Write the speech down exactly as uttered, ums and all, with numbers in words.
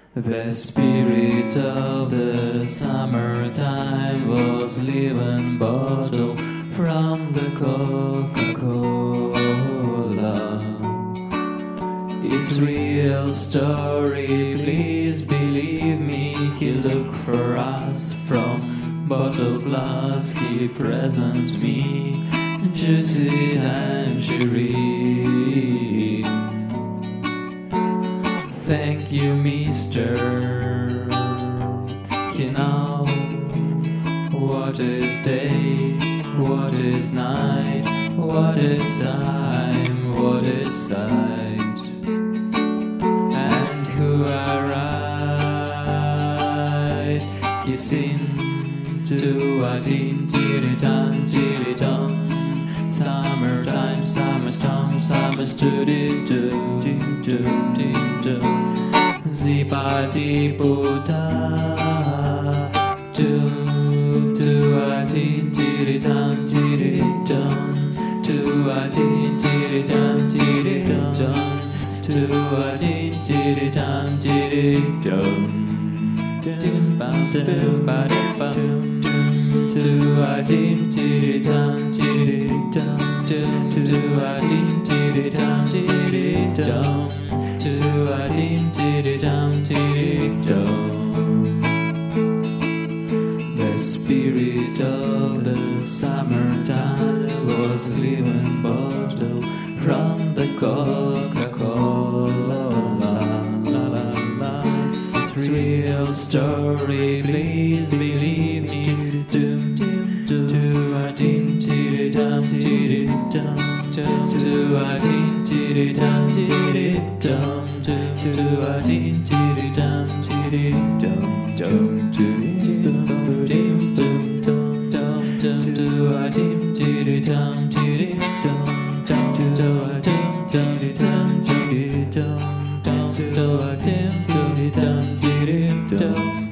The spirit of the summertime was leaving bottle from the Coca-Cola. It's real story, please believe me. He looked for us from bottle glass. He present me juicy tangerine. Thank you, mister. You know what is day, what is night, what is time, what is sight, and who are right. He sing to a tin tiri tan tiri tan. Summertime, summer storm, summer studi do do do do do. Zipa di buddha do do a tin tiri tan tiri tan. Do a tin tiri tan tiri tan. Do a tin tiri tan tiri tan. Dim bam dim ba dim bam. Do a tin tiri tan tiri tan. Do a tin tiri tan tiri tan. Do a tin tiri tan tiri tan. The spirit of the summertime was leaving bottle from the Coca-Cola. It's real story, please believe me. Do do do a tin tiri tam tiri tam. Do a tin tiri tam tiri tam. Do a tin tiri tam tiri tam. Dum dum dum dum dum dum. Do a tin tiri tam tiri tam. Do a tin tiri tam tiri tam. Do a tin tiri tam tiri tam.